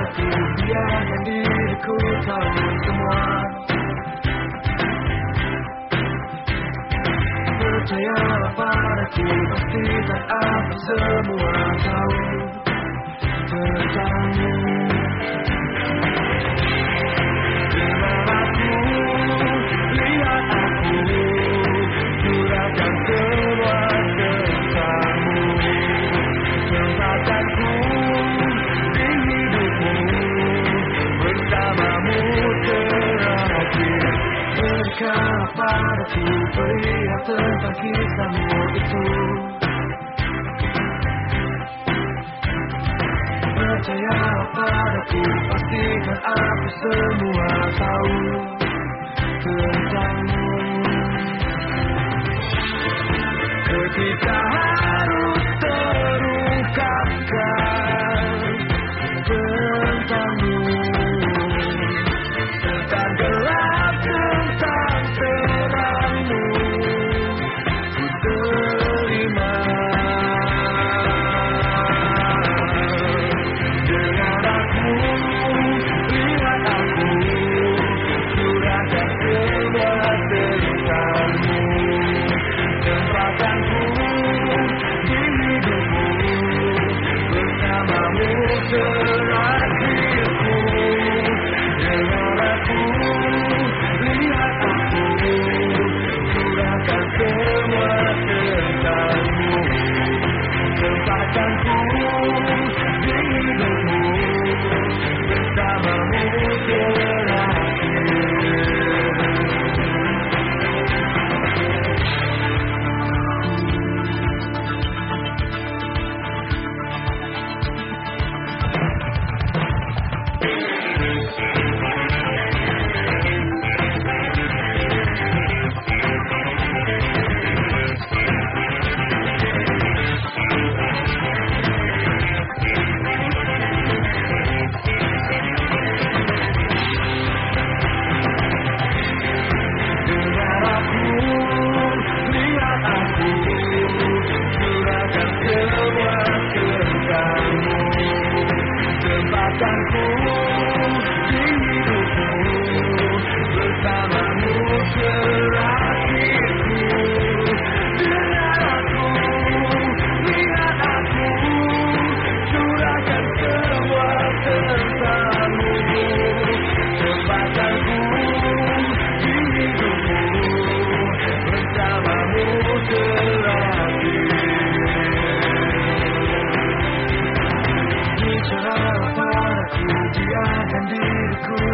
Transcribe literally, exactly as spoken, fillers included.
padaku, biarkan diriku tahu semua. Percayalah padaku, pasti tak aku semua tahu tentangmu. Dengar aku, lihat aku, curahkan semua tentangmu. Tempatkanku di hidupmu, bersamamu terakhir. Berikanlah padaku perihal tentang kisahmu itu. Percayalah padaku, pastikan aku semua tahu tentangmu. Ketika harus terungkapkan tentangmu, tentang gelap, tentang terangmu, ku terima. Dengar aku, lihat aku, curahkan semua tentangmu. Tempatkanku di hidupmu, bersamamu terakhirku. Dengar aku, lihat aku, curahkan semua tentangmu. Tempatkanku di hidupmu, bersamamu terakhir. Dengar aku, lihat aku, curahkan semua tentangmu. Tempatkanku di hidupmu, bersamamu terakhirku. Dengar aku, lihat aku, curahkan semua tentangmu. Tempatkanku di hidupmu, bersamamu terakhir. Bicaralah padaku, biarkan diriku